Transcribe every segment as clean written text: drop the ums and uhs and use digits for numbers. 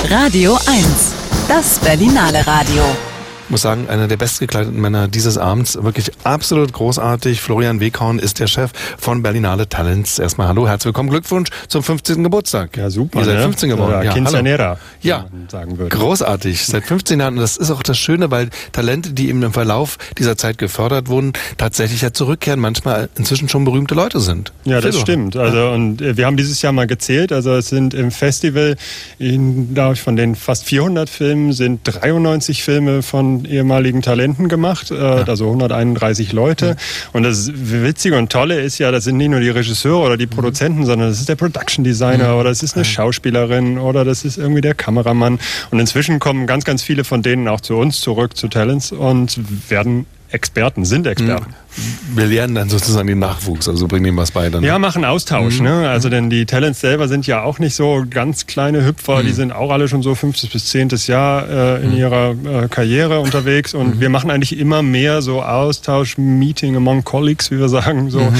Radio 1, das Berlinale Radio. Ich muss sagen, einer der bestgekleideten Männer dieses Abends, wirklich absolut großartig. Florian Weghorn ist der Chef von Berlinale Talents. Erstmal hallo, herzlich willkommen, Glückwunsch zum 15. Geburtstag. Ja, super. Ihr seid 15 geworden. Ja, Quinceañera, ja, man sagen würde. Großartig. Seit 15 Jahren. Und das ist auch das Schöne, weil Talente, die eben im Verlauf dieser Zeit gefördert wurden, tatsächlich ja zurückkehren, manchmal inzwischen schon berühmte Leute sind. Ja, das stimmt. Also, und wir haben dieses Jahr mal gezählt. Also, es sind im Festival, glaube ich, von den fast 400 Filmen sind 93 Filme von ehemaligen Talenten gemacht, also 131 Leute. Und das Witzige und Tolle ist ja, das sind nicht nur die Regisseure oder die Produzenten, sondern das ist der Production Designer oder das ist eine Schauspielerin oder das ist irgendwie der Kameramann. Und inzwischen kommen ganz, ganz viele von denen auch zu uns zurück, zu Talents und werden Experten, sind Experten. Wir lernen dann sozusagen den Nachwuchs, also bringen ihm was bei. Dann. Ja, machen Austausch. Ne? Also denn die Talents selber sind ja auch nicht so ganz kleine Hüpfer, die sind auch alle schon so 5. bis 10. Jahr in ihrer Karriere unterwegs und wir machen eigentlich immer mehr so Austausch, Meeting among Colleagues, wie wir sagen, so,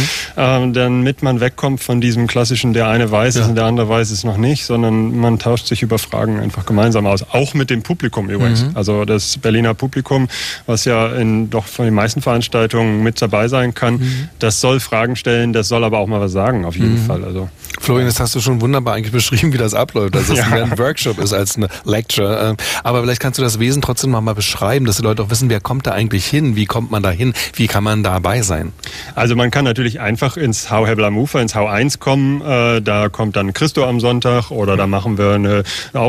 damit man wegkommt von diesem klassischen, der eine weiß es und der andere weiß es noch nicht, sondern man tauscht sich über Fragen einfach gemeinsam aus. Auch mit dem Publikum übrigens. Also das Berliner Publikum, was ja doch von den meisten Veranstaltungen mit dabei sein kann, das soll Fragen stellen, das soll aber auch mal was sagen, auf jeden Fall. Also, Florian, das hast du schon wunderbar eigentlich beschrieben, wie das abläuft, dass es mehr ein Workshop ist als eine Lecture. Aber vielleicht kannst du das Wesen trotzdem noch mal beschreiben, dass die Leute auch wissen, wer kommt da eigentlich hin, wie kommt man da hin, wie kann man dabei sein? Also man kann natürlich einfach ins Hau Hebla Mufa, ins Hau 1 kommen, da kommt dann Christo am Sonntag oder da machen wir eine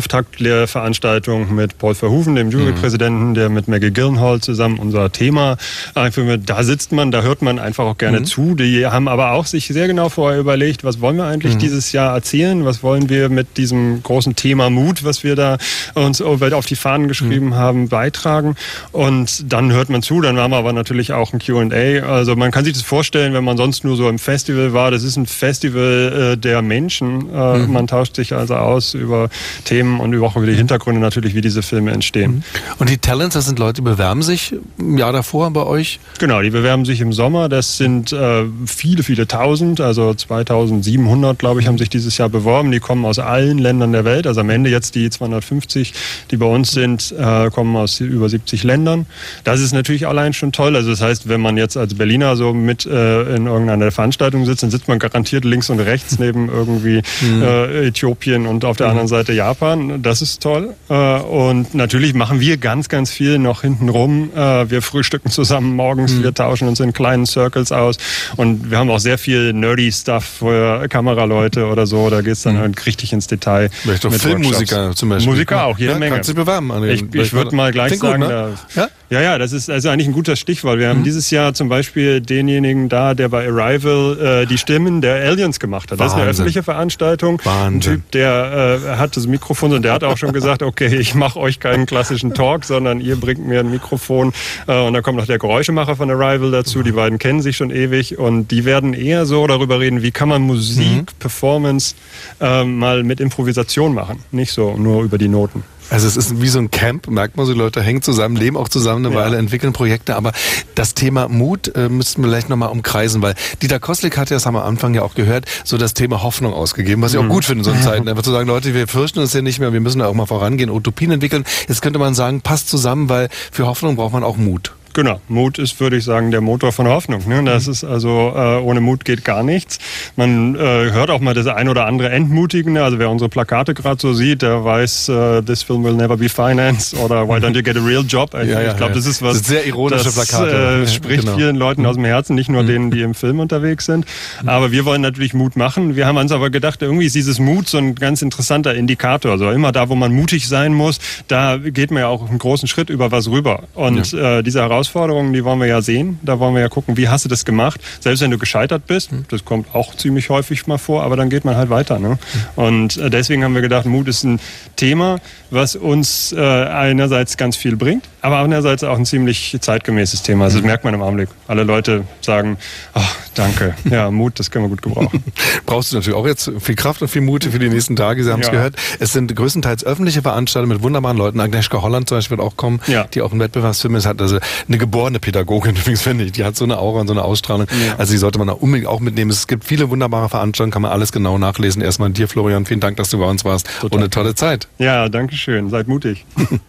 Auftaktlehrveranstaltung mit Paul Verhoeven, dem Jurypräsidenten, der mit Maggie Gyllenhaal zusammen unser Thema einführt. Da sitzt man, da hört man einfach auch gerne zu. Die haben aber auch sich sehr genau vorher überlegt, was wollen wir eigentlich dieses Jahr erzählen? Was wollen wir mit diesem großen Thema Mut, was wir da uns auf die Fahnen geschrieben haben, beitragen? Und dann hört man zu. Dann haben wir aber natürlich auch ein Q&A. Also man kann sich das vorstellen, wenn man sonst nur so im Festival war. Das ist ein Festival der Menschen. Man tauscht sich also aus über Themen und auch über die Hintergründe natürlich, wie diese Filme entstehen. Und die Talents, das sind Leute, die bewerben sich im Jahr davor bei euch? Genau, die bewerben sich im Sommer. Das sind viele, viele Tausend, also 2700, glaube ich, haben sich dieses Jahr beworben. Die kommen aus allen Ländern der Welt. Also am Ende jetzt die 250, die bei uns sind, kommen aus über 70 Ländern. Das ist natürlich allein schon toll. Also das heißt, wenn man jetzt als Berliner so mit in irgendeiner Veranstaltung sitzt, dann sitzt man garantiert links und rechts neben irgendwie Äthiopien und auf der anderen Seite Japan. Das ist toll. Und natürlich machen wir ganz, ganz viel noch hinten rum. Wir frühstücken zusammen morgens, wir tauschen uns in kleinen Circles aus und wir haben auch sehr viel nerdy Stuff für Kameraleute oder so, da geht es dann richtig ins Detail. Vielleicht auch Filmmusiker zum Beispiel. Musiker auch, jede Menge. Kannst du dich bewerben? Ich würde mal gleich sagen, gut, ne? Ja, das ist also eigentlich ein guter Stichwort. Wir haben dieses Jahr zum Beispiel denjenigen da, der bei Arrival die Stimmen der Aliens gemacht hat. Das ist eine öffentliche Veranstaltung. Ein Typ, der hat das Mikrofon und der hat auch schon gesagt, okay, ich mache euch keinen klassischen Talk, sondern ihr bringt mir ein Mikrofon und dann kommt noch der Geräuschemacher von Arrival dazu. Die beiden kennen sich schon ewig und die werden eher so darüber reden, wie kann man Musik, Performance mal mit Improvisation machen. Nicht so nur über die Noten. Also es ist wie so ein Camp, merkt man so, die Leute hängen zusammen, leben auch zusammen eine Weile, entwickeln Projekte, aber das Thema Mut müssten wir vielleicht nochmal umkreisen, weil Dieter Koslik hat ja, das haben wir am Anfang ja auch gehört, so das Thema Hoffnung ausgegeben, was ich auch gut finde in so Zeiten, einfach zu sagen, Leute, wir fürchten uns ja nicht mehr, wir müssen da auch mal vorangehen, Utopien entwickeln. Jetzt könnte man sagen, passt zusammen, weil für Hoffnung braucht man auch Mut. Genau, Mut ist, würde ich sagen, der Motor von Hoffnung. Ne? Das ist also, ohne Mut geht gar nichts. Man hört auch mal das ein oder andere Entmutigende. Also wer unsere Plakate gerade so sieht, der weiß, this film will never be financed oder why don't you get a real job? Ich glaube, das ist was, das sind sehr ironische Plakate. Spricht vielen Leuten aus dem Herzen, nicht nur denen, die im Film unterwegs sind. Aber wir wollen natürlich Mut machen. Wir haben uns aber gedacht, irgendwie ist dieses Mut so ein ganz interessanter Indikator. Also immer da, wo man mutig sein muss, da geht man ja auch einen großen Schritt über was rüber. Und diese Herausforderungen, die wollen wir ja sehen. Da wollen wir ja gucken, wie hast du das gemacht? Selbst wenn du gescheitert bist, das kommt auch ziemlich häufig mal vor, aber dann geht man halt weiter. Ne? Und deswegen haben wir gedacht, Mut ist ein Thema, was uns einerseits ganz viel bringt, aber andererseits auch ein ziemlich zeitgemäßes Thema. Also das merkt man im Augenblick. Alle Leute sagen, ach, danke, ja, Mut, das können wir gut gebrauchen. Brauchst du natürlich auch jetzt viel Kraft und viel Mut für die nächsten Tage. Sie haben es gehört. Es sind größtenteils öffentliche Veranstaltungen mit wunderbaren Leuten. Agnieszka Holland zum Beispiel wird auch kommen, die auch einen Wettbewerbsfilm hat. Also eine geborene Pädagogin übrigens, finde ich. Die hat so eine Aura und so eine Ausstrahlung. Ja. Also die sollte man da unbedingt auch mitnehmen. Es gibt viele wunderbare Veranstaltungen, kann man alles genau nachlesen. Erstmal dir, Florian, vielen Dank, dass du bei uns warst. Und eine tolle Zeit. Ja, danke schön. Seid mutig.